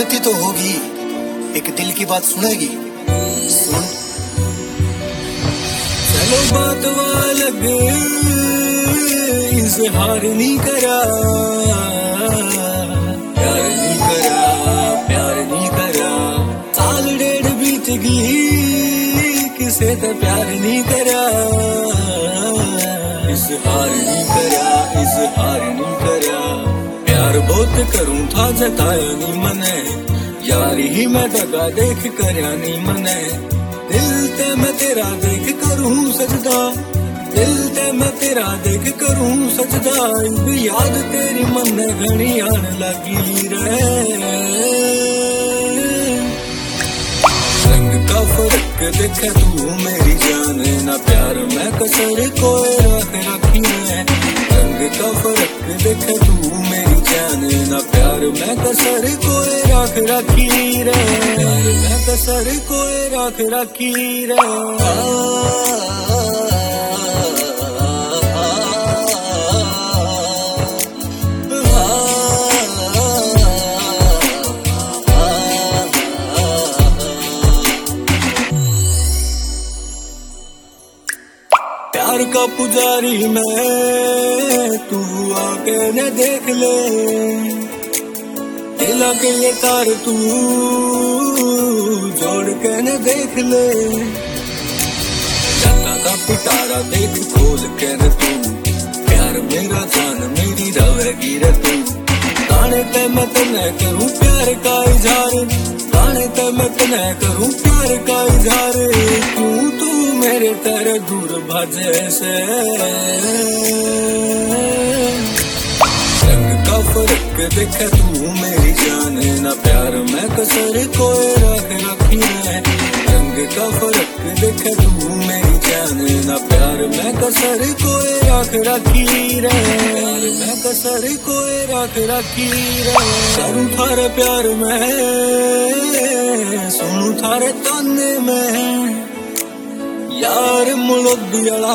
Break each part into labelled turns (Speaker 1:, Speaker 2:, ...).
Speaker 1: सुनती तो होगी, एक दिल की बात सुनेगी। सुन।
Speaker 2: चलो बात अलग, इजहार नहीं करा, प्यार नहीं करा, प्यार नहीं करा। साल डेढ़ बीत गई, किसे तो प्यार नहीं करा, इजहार नहीं करा, इजहार नहीं करा। प्यार बहुत करूं था जताया नहीं मने, यार ही मैं दगा देख करया नहीं मने। दिल ते मैं तेरा देख करूं सजदा, दिल ते मैं तेरा देख करूं सजदा। याद तेरी मन घनी आन लगी रे। रंग का फर्क देखे तू मेरी जान, ना प्यार मैं कसर कोई रख रखी है। रंग का फर्क देखे तू मेरी जान, ना प्यार मैं कसर कोई रख रखी रे। प्यार मैं कसर कोई रख रखी रे। प्यार का पुजारी मैं, तू आके न देख ले। दिला के ये तार तू जोड़ के न देख ले। जन्ना का पिटारा देख खोल के न तू, प्यार मेरा जान मेरी रहेगी रे तू। गाने ते मैं तने करूं प्यार का इजहार, गाने ते मैं तने करूं प्यार का इजहार। क्यों तू मेरे तेरे दूर भाजे से। रंग का फर्क देखे तू मेरी जान, ना प्यार मैं कसर कोई रख रखी है। रंग का फर्क देखे तू मेरी जान, ना प्यार मैं कसर कोई रख रखी रे। प्यार मैं कसर कोई रख रखी रे। करूं थारे प्यार में, सुनूं थारे ताने में। यार मुलबियाला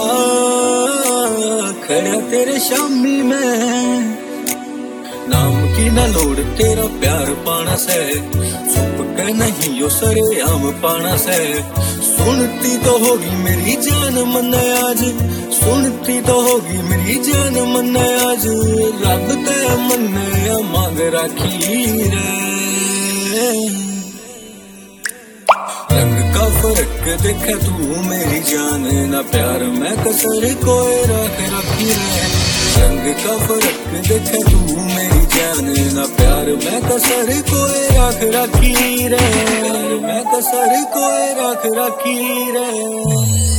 Speaker 2: खड़ा तेरे शामी में। नाम की न लोड़ तेरा प्यार पाना से, छुप के नहीं यो सरे आम पाना से। सुनती तो होगी मेरी जान मन आज, सुनती तो होगी मेरी जान मन आज। रब ते मन मांग राखी रे। रंग का फर्क देखे तू मेरी जान, ना प्यार मैं कसर कोई रख रखी है। रंग का फर्क देखे तू मेरी जान, ना प्यार मैं कसर कोई रख रखी रे। प्यार मैं कसर कोई रख रखी रे।